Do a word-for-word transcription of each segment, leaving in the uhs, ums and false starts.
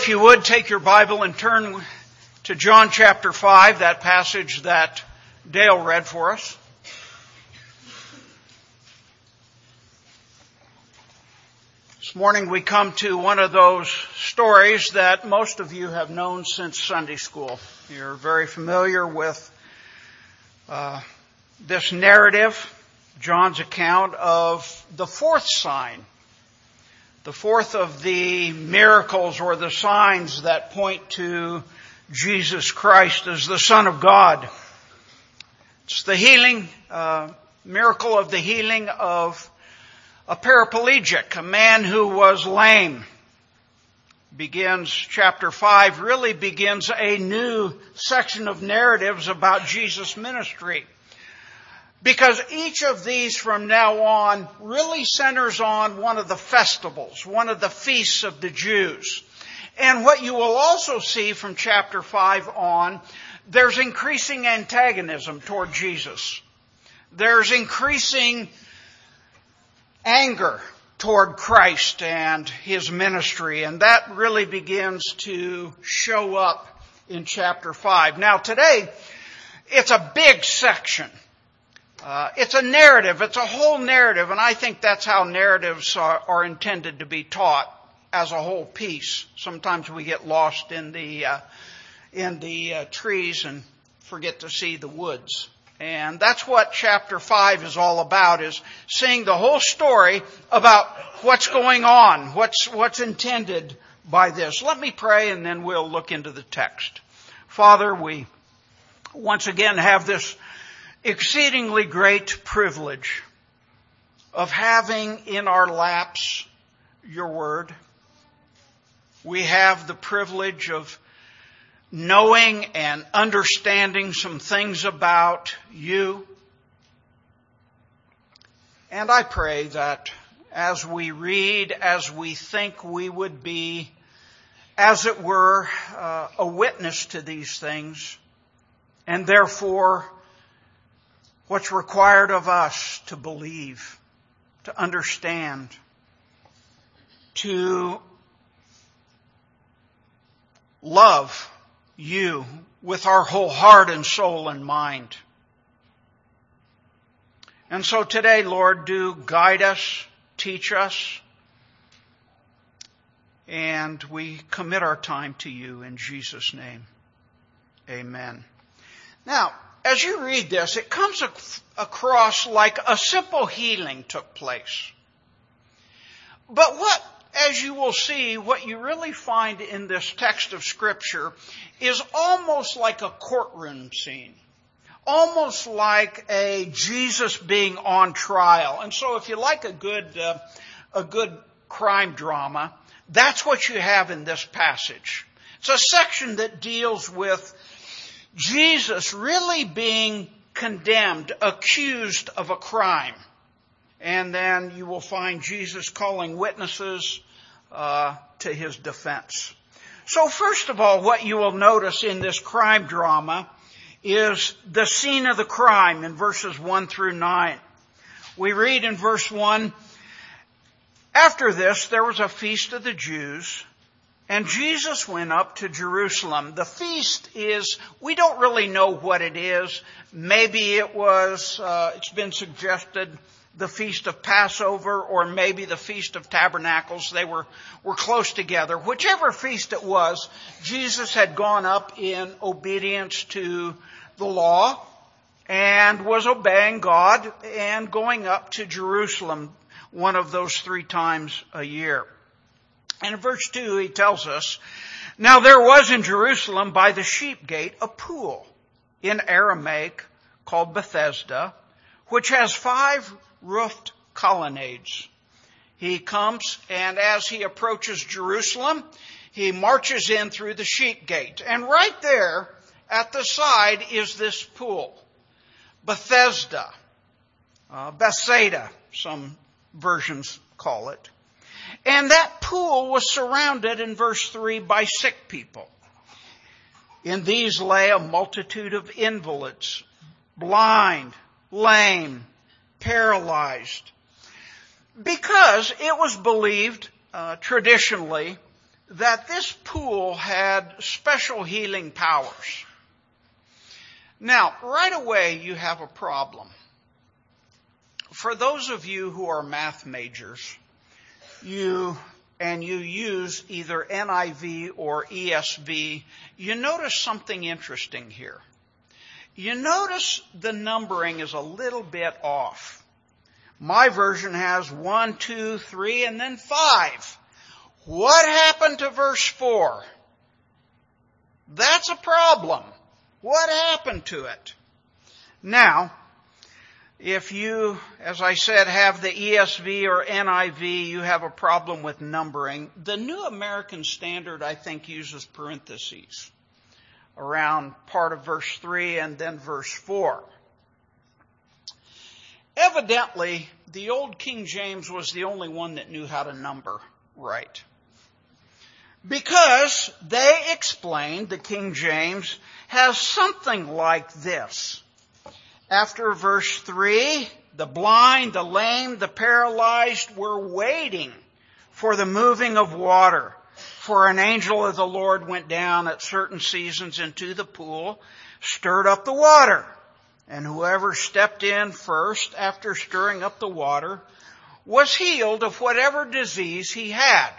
If you would, take your Bible and turn to John chapter five, that passage that Dale read for us. This morning we come to one of those stories that most of you have known since Sunday school. You're very familiar with uh, this narrative, John's account of the fourth sign. The fourth of the miracles or the signs that point to Jesus Christ as the Son of God. It's the healing, uh, miracle of the healing of a paraplegic, a man who was lame. Begins, chapter five really begins a new section of narratives about Jesus' ministry. Because each of these from now on really centers on one of the festivals, one of the feasts of the Jews. And what you will also see from chapter five on, there's increasing antagonism toward Jesus. There's increasing anger toward Christ and His ministry. And that really begins to show up in chapter five. Now today, it's a big section. Uh, it's a narrative. It's a whole narrative, and I think that's how narratives are, are intended to be taught as a whole piece. Sometimes we get lost in the uh, in the uh, trees and forget to see the woods. And that's what chapter five is all about: is seeing the whole story about what's going on, what's what's intended by this. Let me pray, and then we'll look into the text. Father, we once again have this exceedingly great privilege of having in our laps your word. We have the privilege of knowing and understanding some things about you. And I pray that as we read, as we think, we would be, as it were, uh, a witness to these things, and therefore what's required of us to believe, to understand, to love you with our whole heart and soul and mind. And so today, Lord, do guide us, teach us, and we commit our time to you in Jesus' name. Amen. Now, as you read this, it comes across like a simple healing took place. But what, as you will see, what you really find in this text of Scripture is almost like a courtroom scene. Almost like a Jesus being on trial. And so if you like a good, uh, a good crime drama, that's what you have in this passage. It's a section that deals with Jesus really being condemned, accused of a crime. And then you will find Jesus calling witnesses uh, to his defense. So first of all, what you will notice in this crime drama is the scene of the crime in verses one through nine. We read in verse one, "After this there was a feast of the Jews, and Jesus went up to Jerusalem." The feast is, we don't really know what it is. Maybe it was, uh, it's been suggested, the Feast of Passover, or maybe the Feast of Tabernacles. They were, were close together. Whichever feast it was, Jesus had gone up in obedience to the law and was obeying God and going up to Jerusalem one of those three times a year. And in verse two, he tells us, "Now there was in Jerusalem by the sheep gate a pool in Aramaic called Bethesda, which has five roofed colonnades." He comes, and as he approaches Jerusalem, he marches in through the sheep gate. And right there at the side is this pool, Bethesda, uh, Bethsaida, some versions call it. And that pool was surrounded in verse three by sick people. In these lay a multitude of invalids, blind, lame, paralyzed. Because it was believed uh, traditionally that this pool had special healing powers. Now, right away, you have a problem. For those of you who are math majors, you and you use either N I V or E S V, you notice something interesting here. You notice the numbering is a little bit off. My version has one, two, three, and then five. What happened to verse four? That's a problem. What happened to it? Now, if you, as I said, have the E S V or N I V, you have a problem with numbering. The New American Standard, I think, uses parentheses around part of verse three and then verse four. Evidently, the old King James was the only one that knew how to number right. Because they explained, the King James has something like this. After verse three, the blind, the lame, the paralyzed were waiting for the moving of water. For an angel of the Lord went down at certain seasons into the pool, stirred up the water. And whoever stepped in first after stirring up the water was healed of whatever disease he had.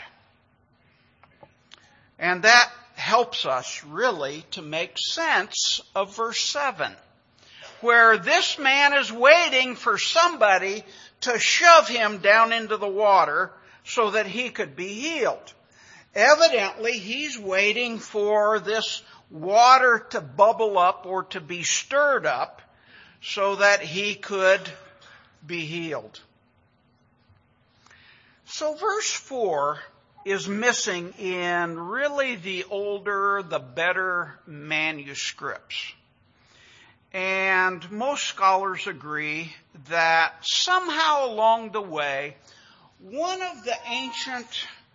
And that helps us really to make sense of verse seven, where this man is waiting for somebody to shove him down into the water so that he could be healed. Evidently, he's waiting for this water to bubble up or to be stirred up so that he could be healed. So verse four is missing in really the older, the better manuscripts. And most scholars agree that somehow along the way, one of the ancient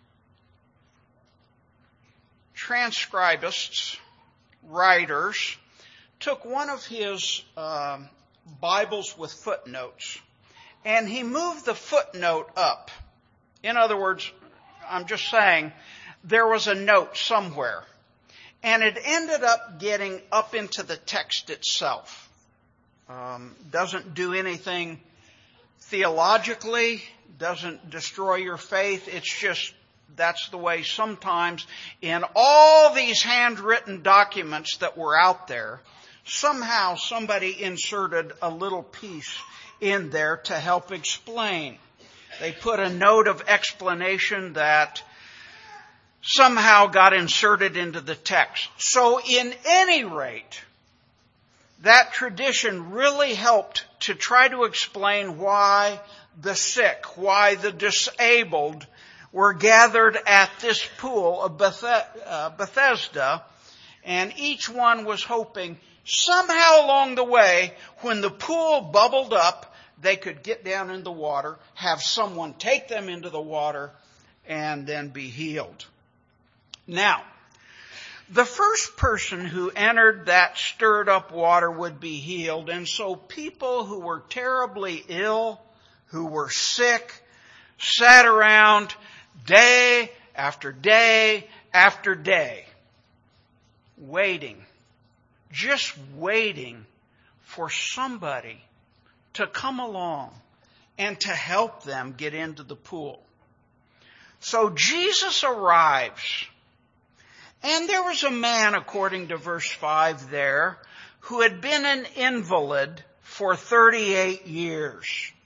transcribists, writers, took one of his uh, Bibles with footnotes, and he moved the footnote up. In other words, I'm just saying, there was a note somewhere, and it ended up getting up into the text itself. Um, doesn't do anything theologically, doesn't destroy your faith. It's just, that's the way sometimes in all these handwritten documents that were out there, somehow somebody inserted a little piece in there to help explain. They put a note of explanation that somehow got inserted into the text. So in any rate, that tradition really helped to try to explain why the sick, why the disabled were gathered at this pool of Bethesda, and each one was hoping somehow along the way, when the pool bubbled up, they could get down in the water, have someone take them into the water, and then be healed. Now, the first person who entered that stirred up water would be healed, and so people who were terribly ill, who were sick, sat around day after day after day, waiting, just waiting for somebody to come along and to help them get into the pool. So Jesus arrives, and there was a man, according to verse five there, who had been an invalid for thirty-eight years.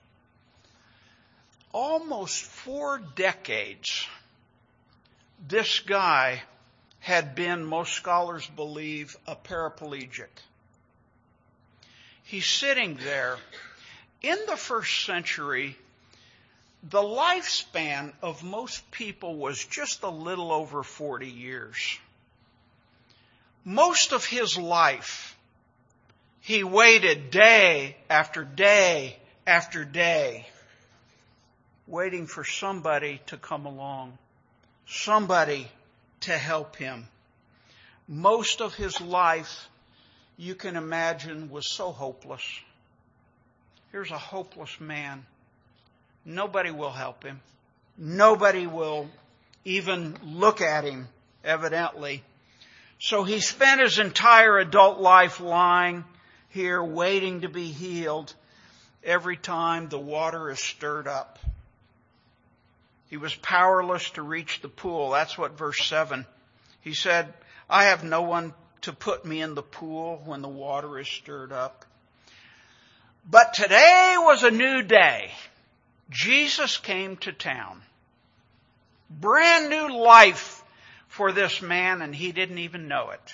Almost four decades, this guy had been, most scholars believe, a paraplegic. He's sitting there. In the first century, the lifespan of most people was just a little over forty years. Most of his life, he waited day after day after day, waiting for somebody to come along, somebody to help him. Most of his life, you can imagine, was so hopeless. Here's a hopeless man. Nobody will help him. Nobody will even look at him, evidently. So he spent his entire adult life lying here, waiting to be healed every time the water is stirred up. He was powerless to reach the pool. That's what verse seven. He said, I have no one to put me in the pool when the water is stirred up. But today was a new day. Jesus came to town. Brand new life for this man, and he didn't even know it.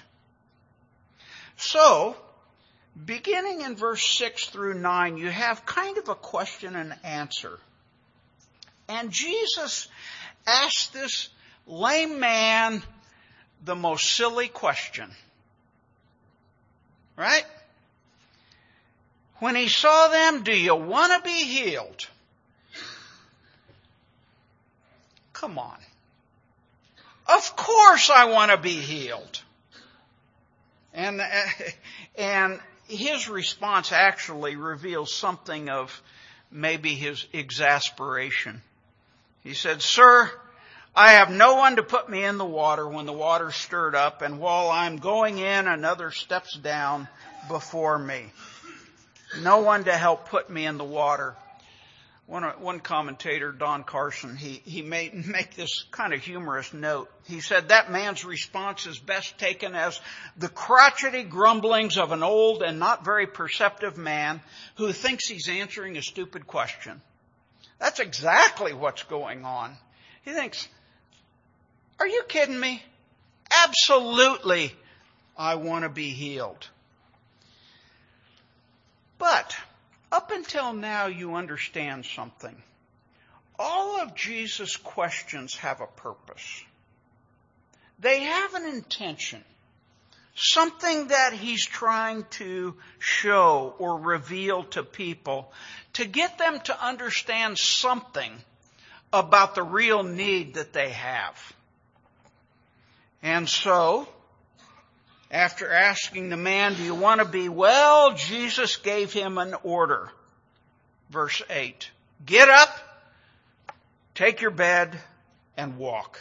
So, beginning in verse six through nine, you have kind of a question and answer. And Jesus asked this lame man the most silly question. Right? When he saw them, do you want to be healed? Come on. Of course I want to be healed. And, and his response actually reveals something of maybe his exasperation. He said, Sir, I have no one to put me in the water when the water's stirred up, and while I'm going in, another steps down before me. No one to help put me in the water. One, one commentator, Don Carson, he, he made make this kind of humorous note. He said that man's response is best taken as the crotchety grumblings of an old and not very perceptive man who thinks he's answering a stupid question. That's exactly what's going on. He thinks, are you kidding me? Absolutely, I want to be healed. But up until now, you understand something. All of Jesus' questions have a purpose. They have an intention. Something that he's trying to show or reveal to people to get them to understand something about the real need that they have. And so, after asking the man, do you want to be well? Jesus gave him an order. Verse eight. Get up, take your bed, and walk.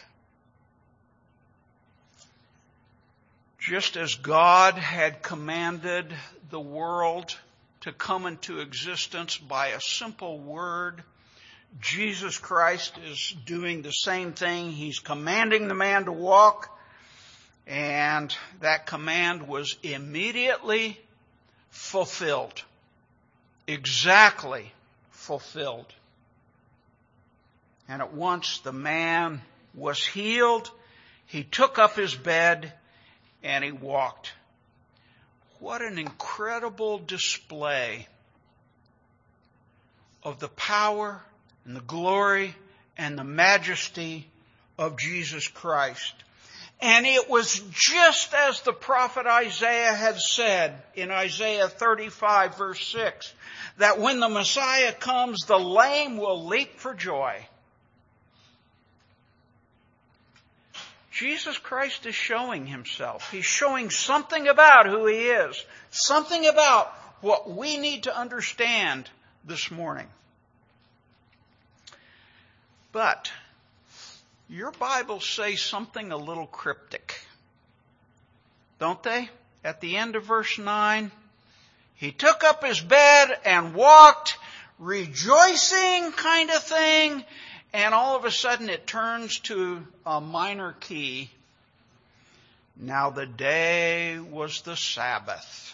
Just as God had commanded the world to come into existence by a simple word, Jesus Christ is doing the same thing. He's commanding the man to walk. And that command was immediately fulfilled. Exactly fulfilled. And at once the man was healed. He took up his bed and he walked. What an incredible display of the power and the glory and the majesty of Jesus Christ. And it was just as the prophet Isaiah had said in Isaiah thirty-five verse six, that when the Messiah comes, the lame will leap for joy. Jesus Christ is showing himself. He's showing something about who he is. Something about what we need to understand this morning. But your Bibles say something a little cryptic, don't they? At the end of verse nine, he took up his bed and walked, rejoicing kind of thing, and all of a sudden it turns to a minor key. Now the day was the Sabbath.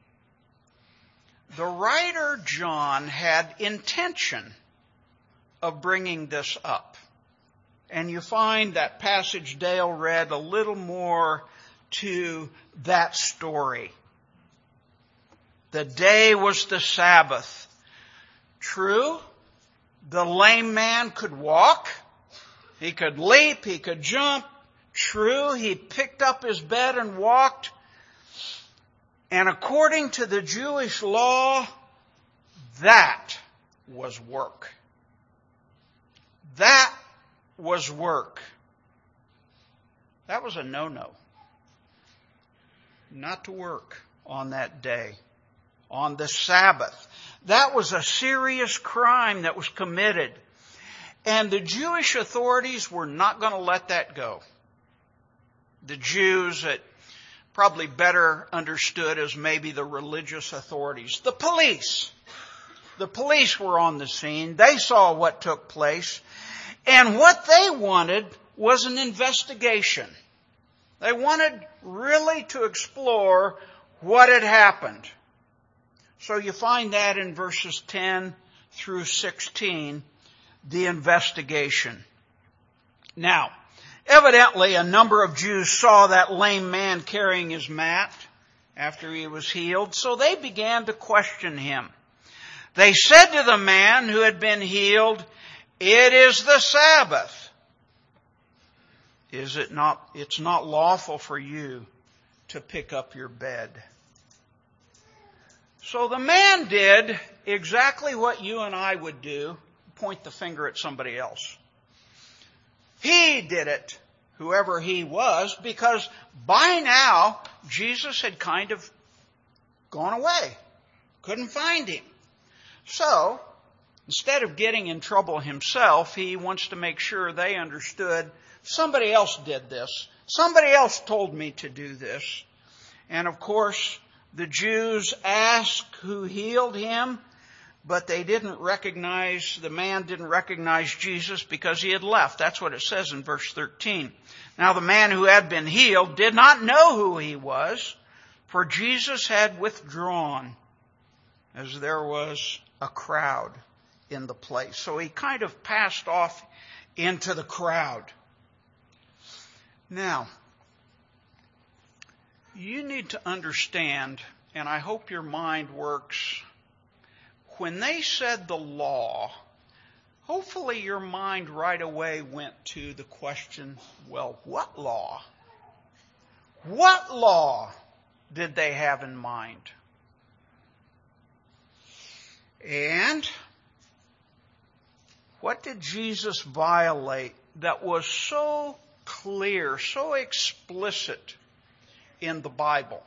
The writer John had intention of bringing this up. And you find that passage Dale read a little more to that story. The day was the Sabbath. True, the lame man could walk. He could leap. He could jump. True, he picked up his bed and walked. And according to the Jewish law, that was work. That was work. That was a no-no. Not to work on that day, on the Sabbath. That was a serious crime that was committed. And the Jewish authorities were not going to let that go. The Jews, that probably better understood as maybe the religious authorities. The police. The police were on the scene. They saw what took place. And what they wanted was an investigation. They wanted really to explore what had happened. So you find that in verses ten through sixteen, the investigation. Now, evidently a number of Jews saw that lame man carrying his mat after he was healed, so they began to question him. They said to the man who had been healed, "It is the Sabbath. Is it not, it's not lawful for you to pick up your bed." So the man did exactly what you and I would do, point the finger at somebody else. He did it, whoever he was, because by now Jesus had kind of gone away. Couldn't find him. So, instead of getting in trouble himself, he wants to make sure they understood somebody else did this. Somebody else told me to do this. And of course, the Jews asked who healed him, but they didn't recognize, the man didn't recognize Jesus because he had left. That's what it says in verse thirteen. Now the man who had been healed did not know who he was, for Jesus had withdrawn, as there was a crowd in the place. So he kind of passed off into the crowd. Now, you need to understand, and I hope your mind works, when they said the law, hopefully your mind right away went to the question, well, what law? What law did they have in mind? And what did Jesus violate that was so clear, so explicit in the Bible?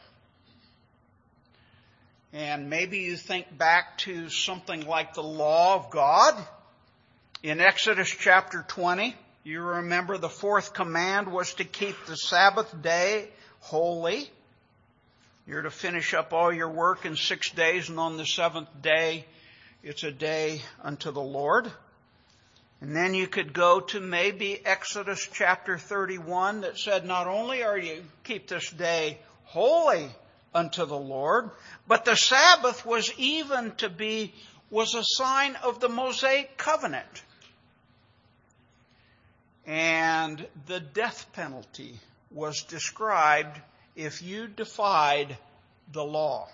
And maybe you think back to something like the law of God. In Exodus chapter twenty, you remember the fourth command was to keep the Sabbath day holy. You're to finish up all your work in six days, and on the seventh day, it's a day unto the Lord. And then you could go to maybe Exodus chapter thirty-one that said, not only are you keep this day holy unto the Lord, but the Sabbath was even to be, was a sign of the Mosaic covenant. And the death penalty was described if you defied the law.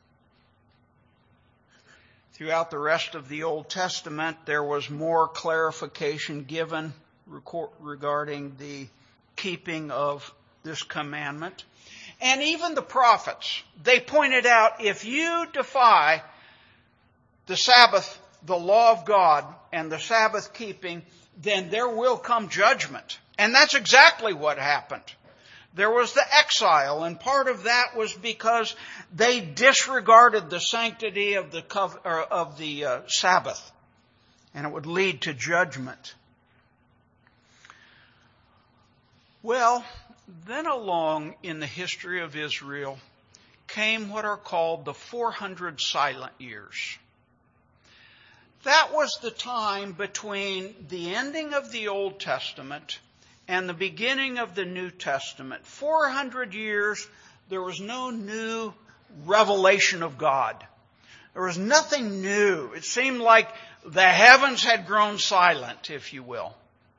Throughout the rest of the Old Testament, there was more clarification given regarding the keeping of this commandment. And even the prophets, they pointed out, if you defy the Sabbath, the law of God, and the Sabbath keeping, then there will come judgment. And that's exactly what happened. There was the exile, and part of that was because they disregarded the sanctity of the cov- or of the uh, Sabbath, and it would lead to judgment. Well, then along in the history of Israel came what are called the four hundred silent years. That was the time between the ending of the Old Testament and the beginning of the New Testament. four hundred years, there was no new revelation of God. There was nothing new. It seemed like the heavens had grown silent, if you will.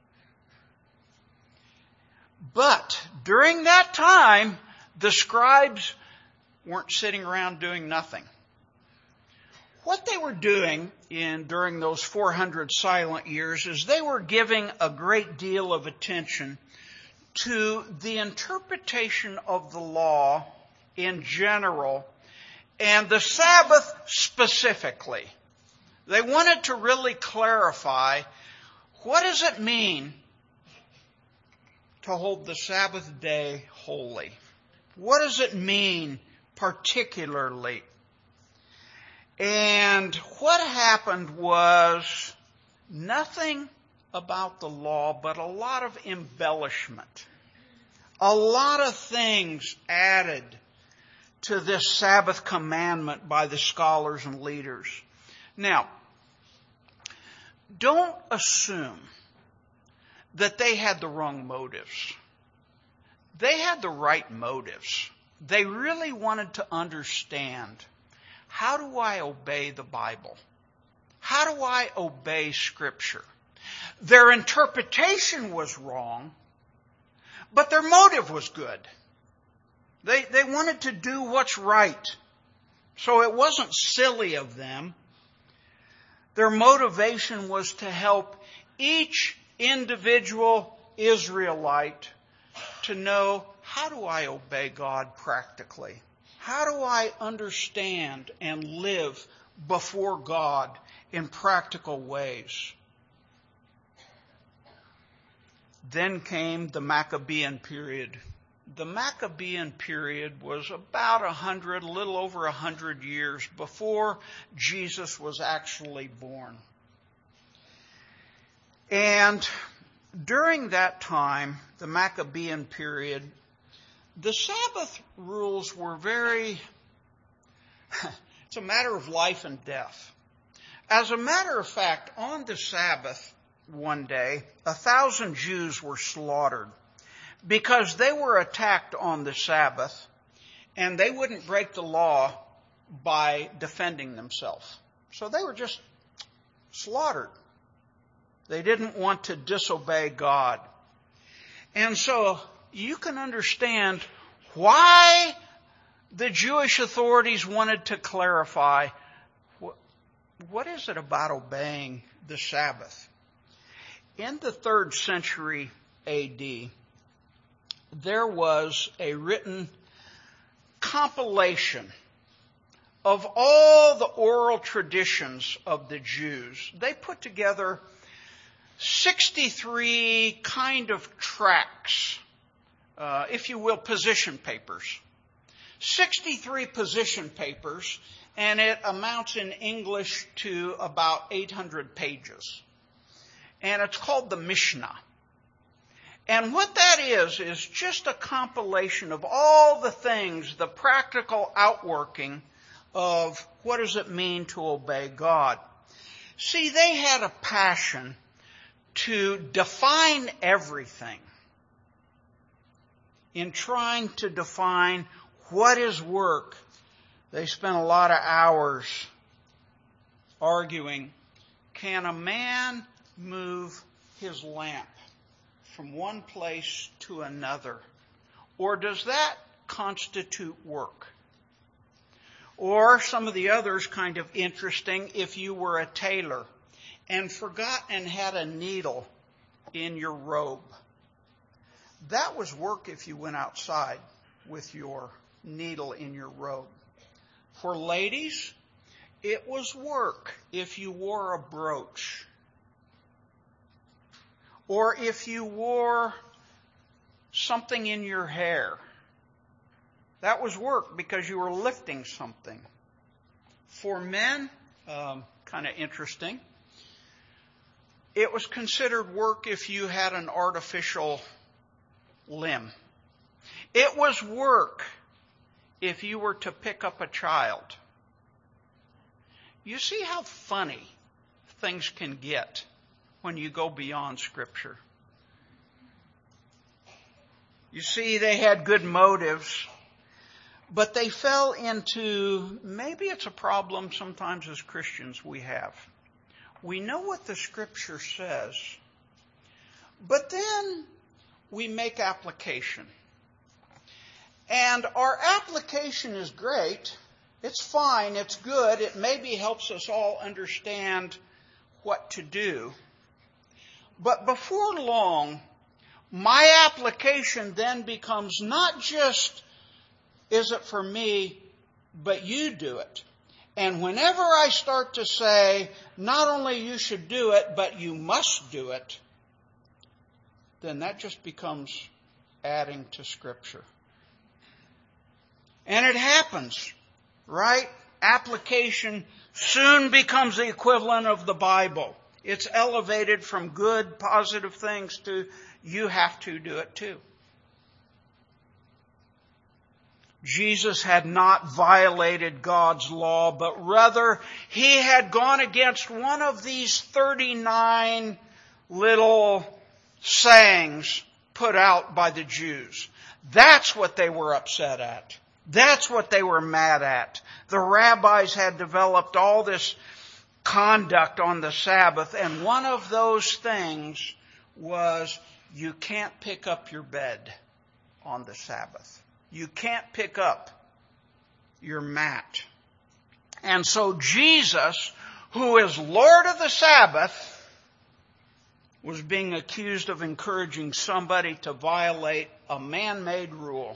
But during that time, the scribes weren't sitting around doing nothing. What they were doing in during those four hundred silent years is they were giving a great deal of attention to the interpretation of the law in general and the Sabbath specifically. They wanted to really clarify, what does it mean to hold the Sabbath day holy? What does it mean particularly? And what happened was nothing about the law, but a lot of embellishment. A lot of things added to this Sabbath commandment by the scholars and leaders. Now, don't assume that they had the wrong motives. They had the right motives. They really wanted to understand, how do I obey the Bible? How do I obey Scripture? Their interpretation was wrong, but their motive was good. They, they wanted to do what's right. So it wasn't silly of them. Their motivation was to help each individual Israelite to know, how do I obey God practically? How do I understand and live before God in practical ways? Then came the Maccabean period. The Maccabean period was about a hundred, a little over a hundred years before Jesus was actually born. And during that time, the Maccabean period, the Sabbath rules were very, it's a matter of life and death. As a matter of fact, on the Sabbath one day, a thousand Jews were slaughtered because they were attacked on the Sabbath, and they wouldn't break the law by defending themselves. So they were just slaughtered. They didn't want to disobey God. And so you can understand why the Jewish authorities wanted to clarify, what, what is it about obeying the Sabbath? In the third century A D, there was a written compilation of all the oral traditions of the Jews. They put together sixty-three kind of tracts, uh, if you will, position papers. sixty-three position papers, and it amounts in English to about eight hundred pages. And it's called the Mishnah. And what that is, is just a compilation of all the things, the practical outworking of what does it mean to obey God. See, they had a passion to define everything in trying to define what is work. They spent a lot of hours arguing, can a man move his lamp from one place to another? Or does that constitute work? Or some of the others, kind of interesting, if you were a tailor and forgot and had a needle in your robe. That was work if you went outside with your needle in your robe. For ladies, it was work if you wore a brooch. Or if you wore something in your hair. That was work because you were lifting something. For men, um, kind of interesting, it was considered work if you had an artificial limb. It was work if you were to pick up a child. You see how funny things can get when you go beyond Scripture. You see, they had good motives, but they fell into, maybe it's a problem sometimes as Christians we have. We know what the Scripture says, but then we make application. And our application is great. It's fine. It's good. It maybe helps us all understand what to do. But before long, my application then becomes not just, is it for me, but you do it. And whenever I start to say, not only you should do it, but you must do it, then that just becomes adding to Scripture. And it happens, right? Application soon becomes the equivalent of the Bible. It's elevated from good, positive things to you have to do it too. Jesus had not violated God's law, but rather he had gone against one of these thirty-nine little sayings put out by the Jews. That's what they were upset at. That's what they were mad at. The rabbis had developed all this conduct on the Sabbath, and one of those things was you can't pick up your bed on the Sabbath. You can't pick up your mat. And so Jesus, who is Lord of the Sabbath, was being accused of encouraging somebody to violate a man-made rule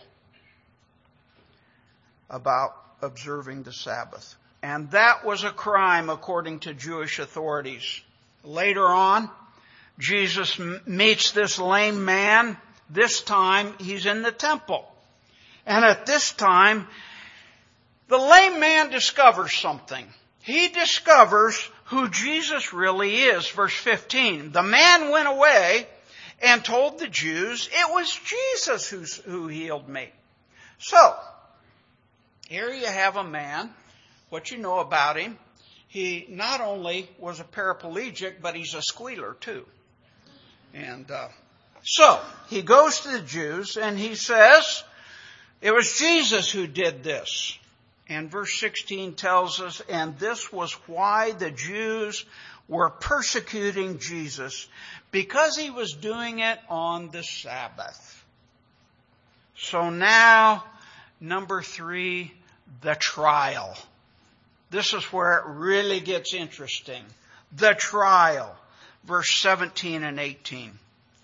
about observing the Sabbath. And that was a crime according to Jewish authorities. Later on, Jesus meets this lame man. This time, he's in the temple. And at this time, the lame man discovers something. He discovers who Jesus really is. Verse fifteen, the man went away and told the Jews it was Jesus who's, who healed me. So, here you have a man. What you know about him, he not only was a paraplegic, but he's a squealer too. And uh, so, he goes to the Jews and he says, it was Jesus who did this. And verse sixteen tells us, and this was why the Jews were persecuting Jesus, because he was doing it on the Sabbath. So now, number three, the trial. This is where it really gets interesting. The trial. Verse seventeen and eighteen.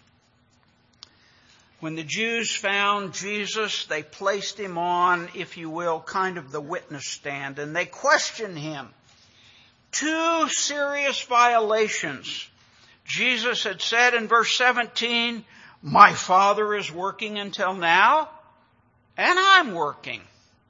When the Jews found Jesus, they placed him on, if you will, kind of the witness stand, and they questioned him. Two serious violations. Jesus had said in verse seventeen, my Father is working until now, and I'm working.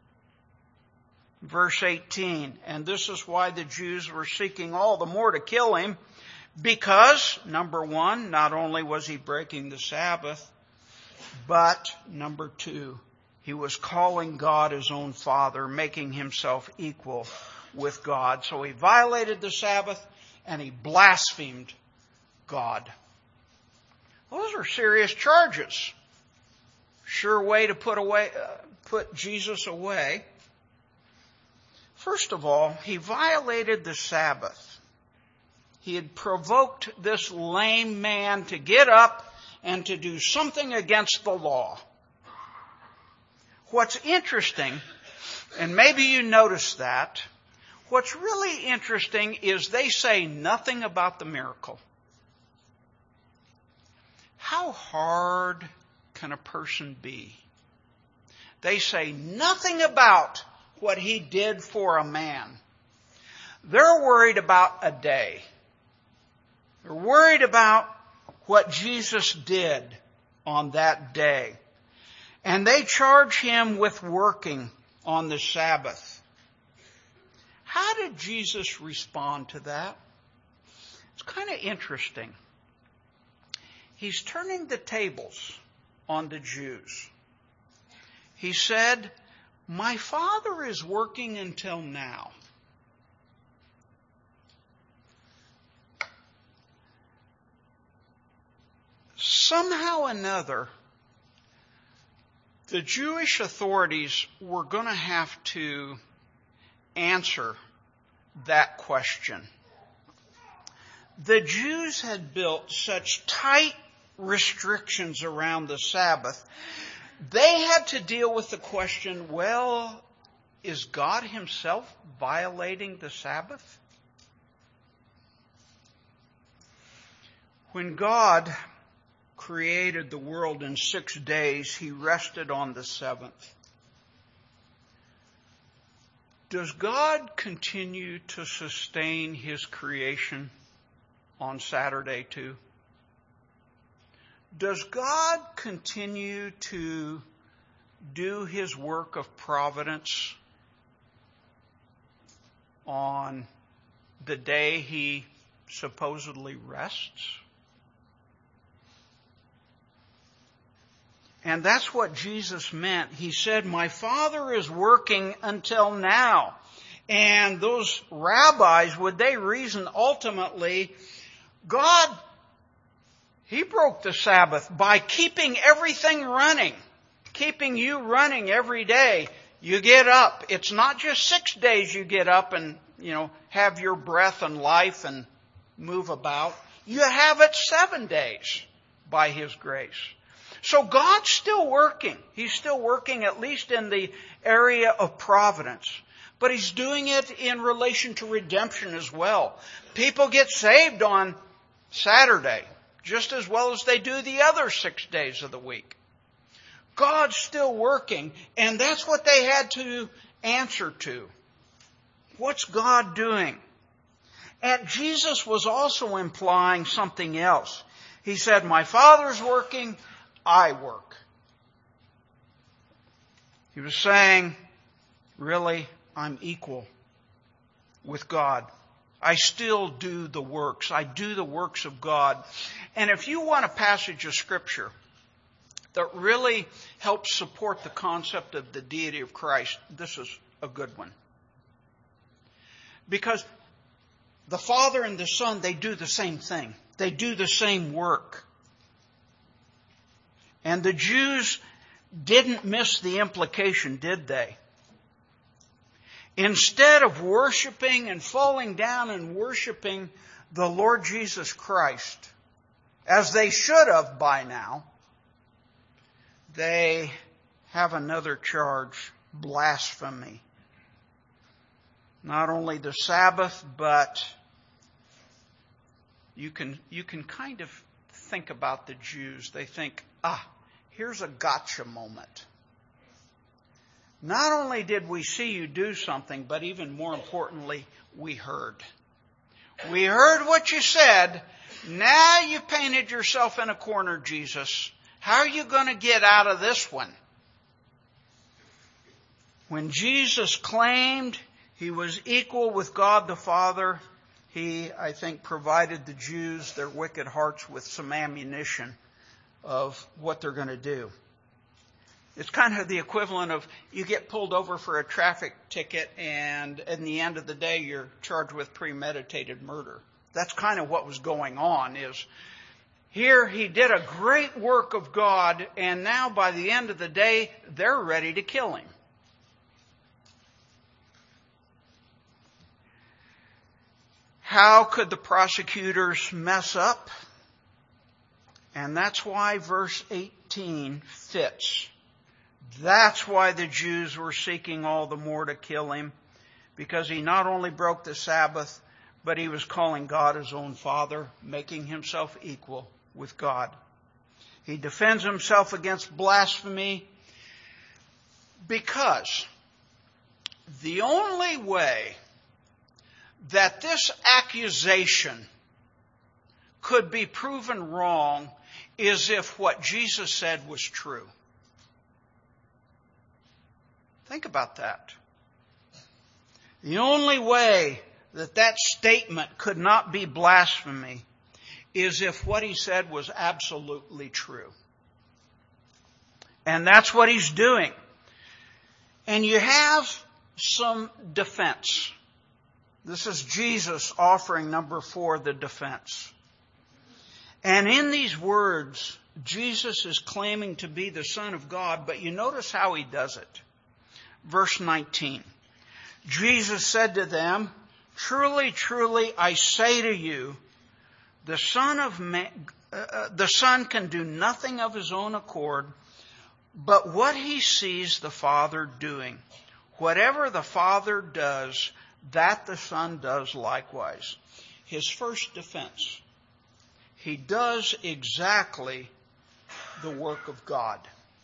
Verse eighteen, and this is why the Jews were seeking all the more to kill him, because, number one, not only was he breaking the Sabbath, but, number two, he was calling God his own Father, making himself equal with God. So he violated the Sabbath and he blasphemed God. Those are serious charges. Sure way to put away, uh, put Jesus away. First of all, he violated the Sabbath. He had provoked this lame man to get up and to do something against the law. What's interesting, and maybe you noticed that, what's really interesting is they say nothing about the miracle. How hard can a person be? They say nothing about what he did for a man. They're worried about a day. They're worried about what Jesus did on that day. And they charge him with working on the Sabbath. How did Jesus respond to that? It's kind of interesting. He's turning the tables on the Jews. He said, my Father is working until now. Somehow or another, the Jewish authorities were going to have to answer that question. The Jews had built such tight restrictions around the Sabbath, they had to deal with the question, well, is God himself violating the Sabbath? When God created the world in six days, he rested on the seventh. Does God continue to sustain his creation on Saturday too? Does God continue to do his work of providence on the day he supposedly rests. And that's what Jesus meant. He said, my Father is working until now. And those rabbis, would they reason ultimately, God, He broke the Sabbath by keeping everything running, keeping you running every day. You get up. It's not just six days you get up and, you know, have your breath and life and move about. You have it seven days by His grace. So God's still working. He's still working at least in the area of providence. But He's doing it in relation to redemption as well. People get saved on Saturday just as well as they do the other six days of the week. God's still working, and that's what they had to answer to. What's God doing? And Jesus was also implying something else. He said, my Father's working, I work. He was saying, really, I'm equal with God. I still do the works. I do the works of God. And if you want a passage of Scripture that really helps support the concept of the deity of Christ, this is a good one. Because the Father and the Son, they do the same thing. They do the same work. And the Jews didn't miss the implication, did they? Instead of worshiping and falling down and worshiping the Lord Jesus Christ, as they should have by now, they have another charge, blasphemy. Not only the Sabbath, but you can, you can kind of think about the Jews. They think, ah, here's a gotcha moment. Not only did we see you do something, but even more importantly, we heard. We heard what you said. Now you painted yourself in a corner, Jesus. How are you going to get out of this one? When Jesus claimed He was equal with God the Father, He, I think, provided the Jews, their wicked hearts, with some ammunition of what they're going to do. It's kind of the equivalent of you get pulled over for a traffic ticket and at the end of the day you're charged with premeditated murder. That's kind of what was going on. Is here He did a great work of God, and now by the end of the day they're ready to kill Him. How could the prosecutors mess up? And that's why verse eighteen fits. That's why the Jews were seeking all the more to kill Him, because He not only broke the Sabbath, but He was calling God His own Father, making Himself equal with God. He defends Himself against blasphemy because the only way that this accusation could be proven wrong is if what Jesus said was true. Think about that. The only way that that statement could not be blasphemy is if what He said was absolutely true. And that's what He's doing. And you have some defense. This is Jesus offering, number four, the defense. And in these words, Jesus is claiming to be the Son of God, but you notice how He does it. Verse nineteen. Jesus said to them, truly, truly, I say to you, the Son of Man, uh, the Son can do nothing of His own accord, but what He sees the Father doing. Whatever the Father does, that the Son does likewise. His first defense. He does exactly the work of God.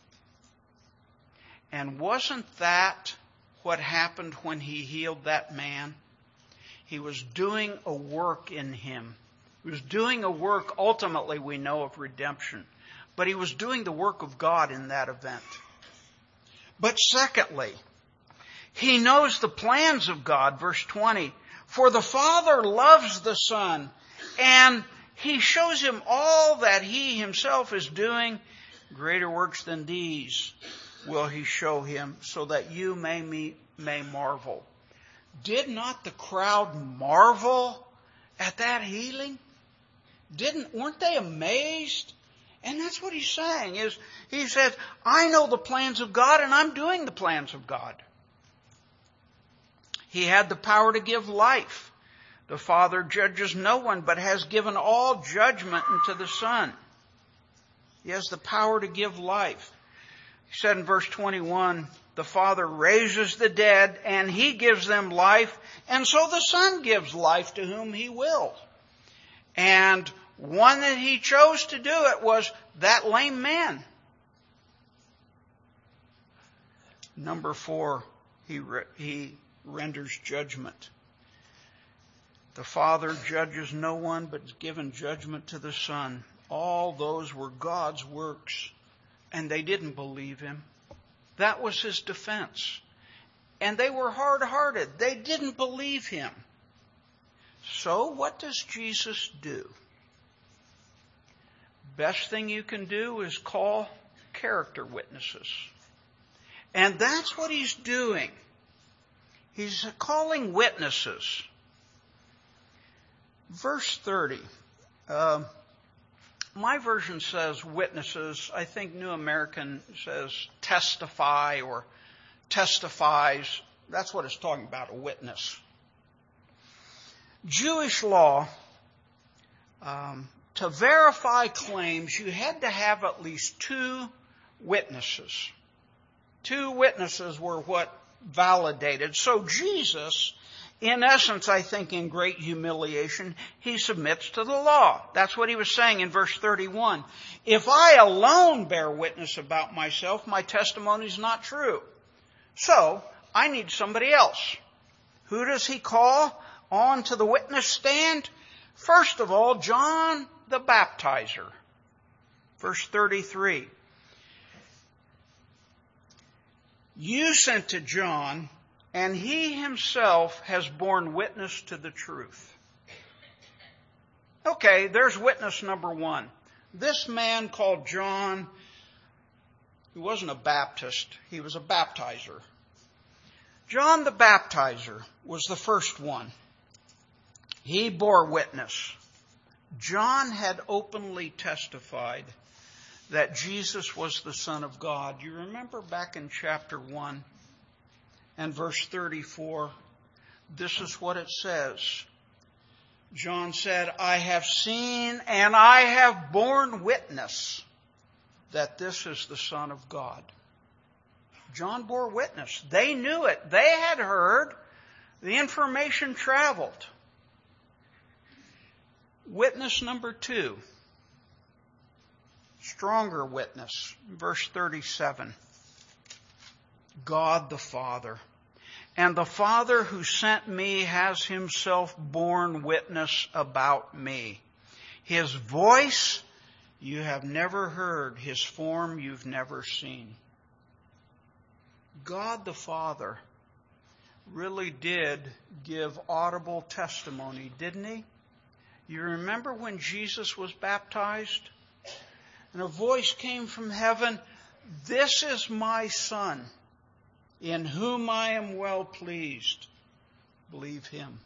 And wasn't that what happened when He healed that man? He was doing a work in him. He was doing a work, ultimately we know, of redemption. But He was doing the work of God in that event. But secondly, He knows the plans of God. Verse twenty, for the Father loves the Son And he shows him all that he himself is doing. Greater works than these will he show him, so that you may, may marvel. Did not the crowd marvel at that healing? Didn't, weren't they amazed? And that's what he's saying, is he says, I know the plans of God and I'm doing the plans of God. He had the power to give life. The Father judges no one, but has given all judgment unto the Son. He has the power to give life. He said in verse twenty-one, the Father raises the dead and he gives them life, and so the Son gives life to whom he will. And one that he chose to do it was that lame man. Number four, he, re- he renders judgment. The Father judges no one, but has given judgment to the Son. All those were God's works, and they didn't believe him. That was his defense. And they were hard-hearted. They didn't believe him. So what does Jesus do? Best thing you can do is call character witnesses. And that's what he's doing. He's calling witnesses. Verse thirty. Uh, my version says witnesses. I think New American says testify or testifies. That's what it's talking about, a witness. Jewish law, um, to verify claims, you had to have at least two witnesses. Two witnesses were what validated. So Jesus, in essence, I think in great humiliation, he submits to the law. That's what he was saying in verse thirty-one. If I alone bear witness about myself, my testimony is not true. So I need somebody else. Who does he call on to the witness stand? First of all, John the Baptizer. Verse thirty-three. You sent to John, and he himself has borne witness to the truth. Okay, there's witness number one. This man called John, he wasn't a Baptist, he was a baptizer. John the Baptizer was the first one. He bore witness. John had openly testified that Jesus was the Son of God. You remember back in chapter one and verse thirty-four, this is what it says. John said, I have seen and I have borne witness that this is the Son of God. John bore witness. They knew it. They had heard. The information traveled. Witness number two. Stronger witness. Verse thirty-seven. God the Father. And the Father who sent me has himself borne witness about me. His voice you have never heard. His form you've never seen. God the Father really did give audible testimony, didn't he? You remember when Jesus was baptized? And a voice came from heaven, this is my Son, in whom I am well pleased. Believe him.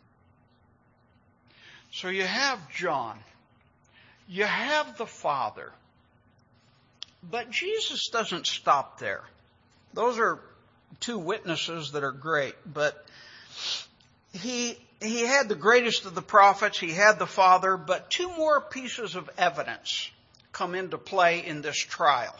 So you have John. You have the Father. But Jesus doesn't stop there. Those are two witnesses that are great, but he he had the greatest of the prophets, he had the Father, but two more pieces of evidence come into play in this trial.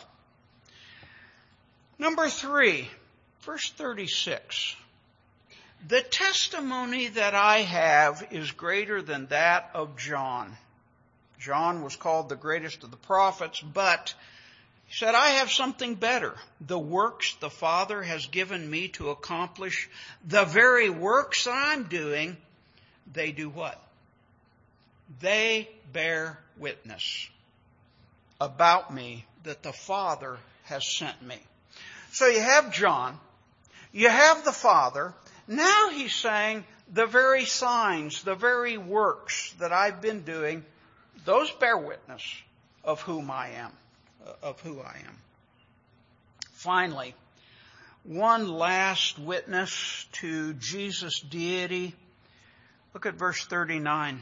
Number three, verse thirty-six. The testimony that I have is greater than that of John. John was called the greatest of the prophets, but he said, I have something better. The works the Father has given me to accomplish, the very works that I'm doing, they do what? They bear witness about me that the Father has sent me. So you have John, you have the Father. Now he's saying, the very signs, the very works that I've been doing, those bear witness of whom I am, of who I am. Finally, one last witness to Jesus' deity. Look at verse thirty-nine.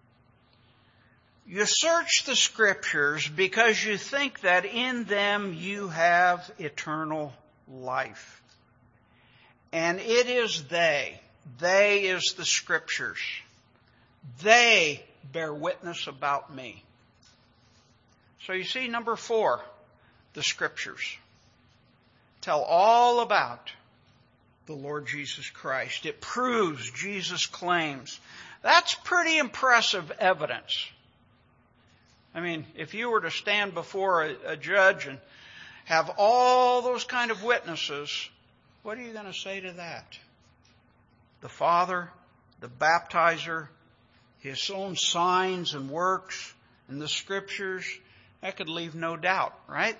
You search the Scriptures because you think that in them you have eternal life. And it is they, they is the Scriptures. They bear witness about me. So you see, number four, the Scriptures tell all about the Lord Jesus Christ. It proves Jesus' claims. That's pretty impressive evidence. I mean, if you were to stand before a, a judge and have all those kind of witnesses, what are you going to say to that? The Father, the baptizer, His own signs and works, and the Scriptures, that could leave no doubt, right?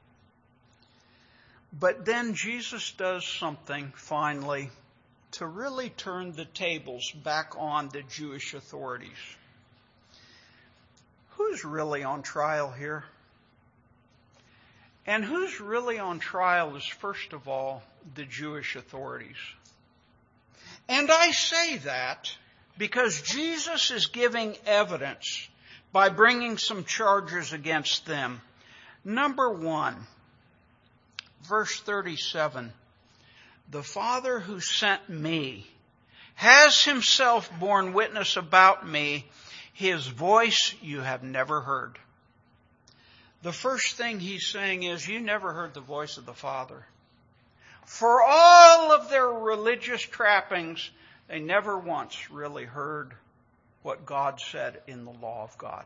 But then Jesus does something, finally, to really turn the tables back on the Jewish authorities. Who's really on trial here? And who's really on trial is, first of all, the Jewish authorities. And I say that because Jesus is giving evidence by bringing some charges against them. Number one, verse thirty-seven, the Father who sent me has Himself borne witness about me. His voice you have never heard. The first thing He's saying is, you never heard the voice of the Father. For all of their religious trappings, they never once really heard what God said in the law of God.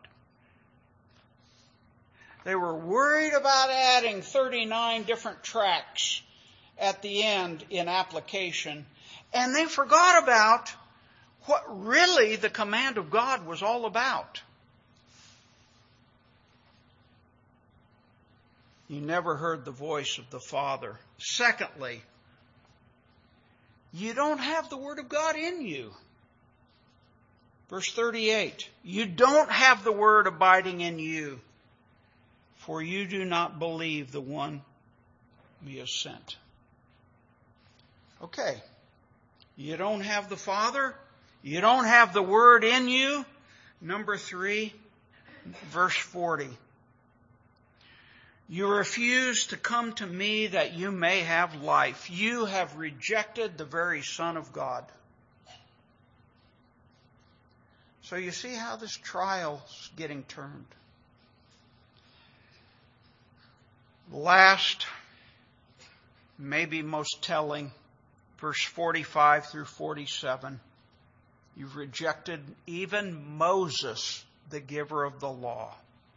They were worried about adding thirty-nine different tracts at the end in application, and they forgot about what really the command of God was all about. You never heard the voice of the Father. Secondly, you don't have the Word of God in you. Verse thirty-eight, you don't have the Word abiding in you, for you do not believe the one He has sent. Okay, you don't have the Father. You don't have the Word in you. Number three, verse forty. You refuse to come to me that you may have life. You have rejected the very Son of God. So you see how this trial's getting turned. Last, maybe most telling, verse forty-five through forty-seven. You've rejected even Moses, the giver of the law.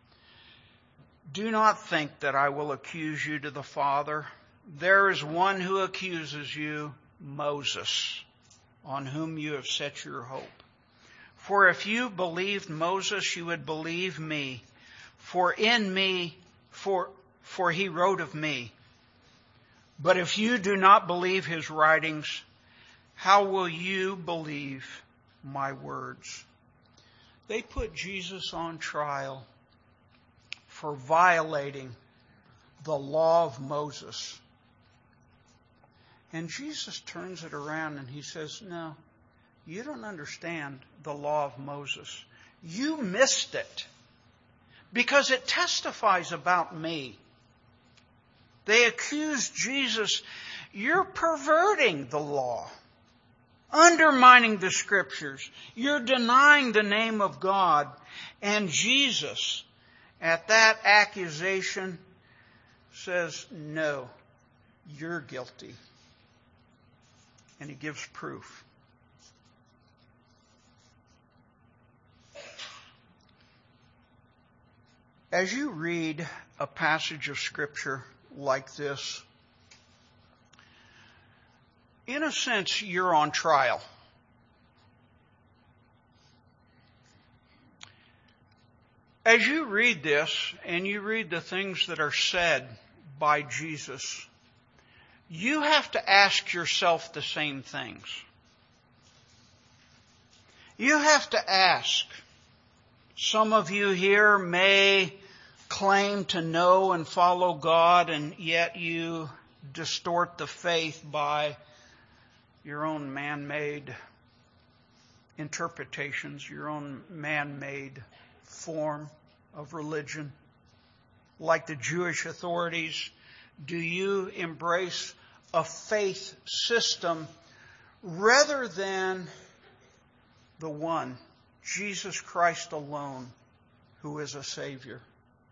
Do not think that I will accuse you to the Father. There is one who accuses you, Moses, on whom you have set your hope. For if you believed Moses, you would believe me. For in me, for, for he wrote of me. But if you do not believe his writings, how will you believe my words? They put Jesus on trial for violating the law of Moses. And Jesus turns it around and He says, no, you don't understand the law of Moses. You missed it because it testifies about me. They accused Jesus, you're perverting the law, undermining the Scriptures. You're denying the name of God. And Jesus, at that accusation, says, no, you're guilty. And He gives proof. As you read a passage of Scripture like this, in a sense, you're on trial. As you read this, and you read the things that are said by Jesus, you have to ask yourself the same things. You have to ask. Some of you here may claim to know and follow God, and yet you distort the faith by your own man-made interpretations, your own man-made form of religion. Like the Jewish authorities, do you embrace a faith system rather than the one, Jesus Christ alone, who is a Savior?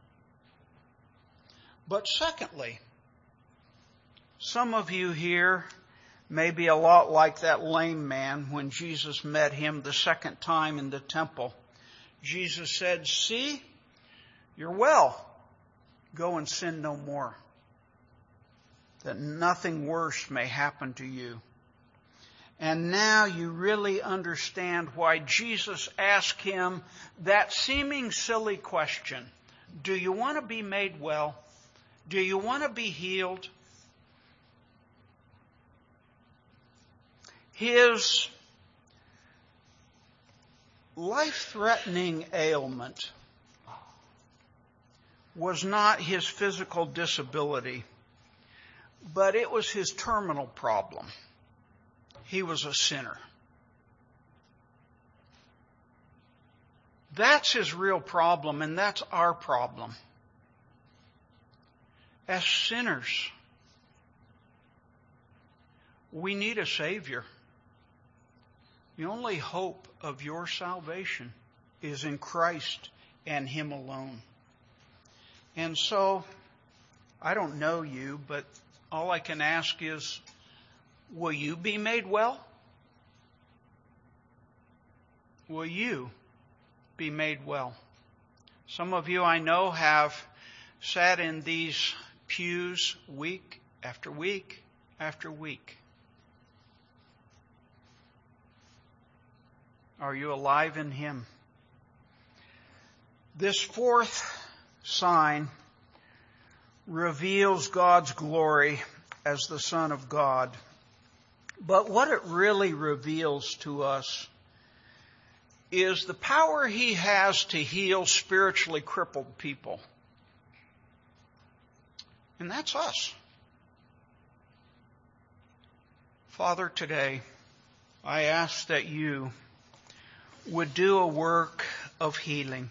But secondly, some of you here may be a lot like that lame man when Jesus met him the second time in the temple. Jesus said, "See, you're well. Go and sin no more, that nothing worse may happen to you." And now you really understand why Jesus asked him that seeming silly question. Do you want to be made well? Do you want to be healed? His life-threatening ailment was not his physical disability, but it was his terminal problem. He was a sinner. That's his real problem, and that's our problem. As sinners, we need a Savior. The only hope of your salvation is in Christ and Him alone. And so, I don't know you, but all I can ask is, will you be made well? Will you be made well? Some of you I know have sat in these pews week after week after week. Are you alive in Him? This fourth sign reveals God's glory as the Son of God. But what it really reveals to us is the power He has to heal spiritually crippled people. And that's us. Father, today, I ask that You would do a work of healing.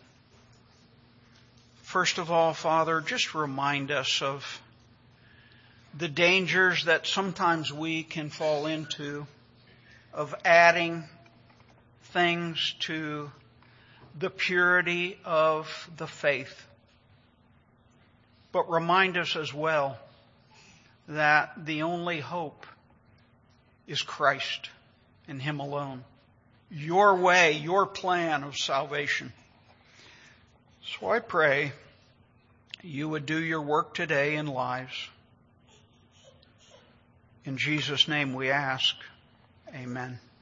First of all, Father, just remind us of the dangers that sometimes we can fall into of adding things to the purity of the faith. But remind us as well that the only hope is Christ and Him alone. Your way, Your plan of salvation. So I pray You would do Your work today in lives. In Jesus' name we ask. Amen.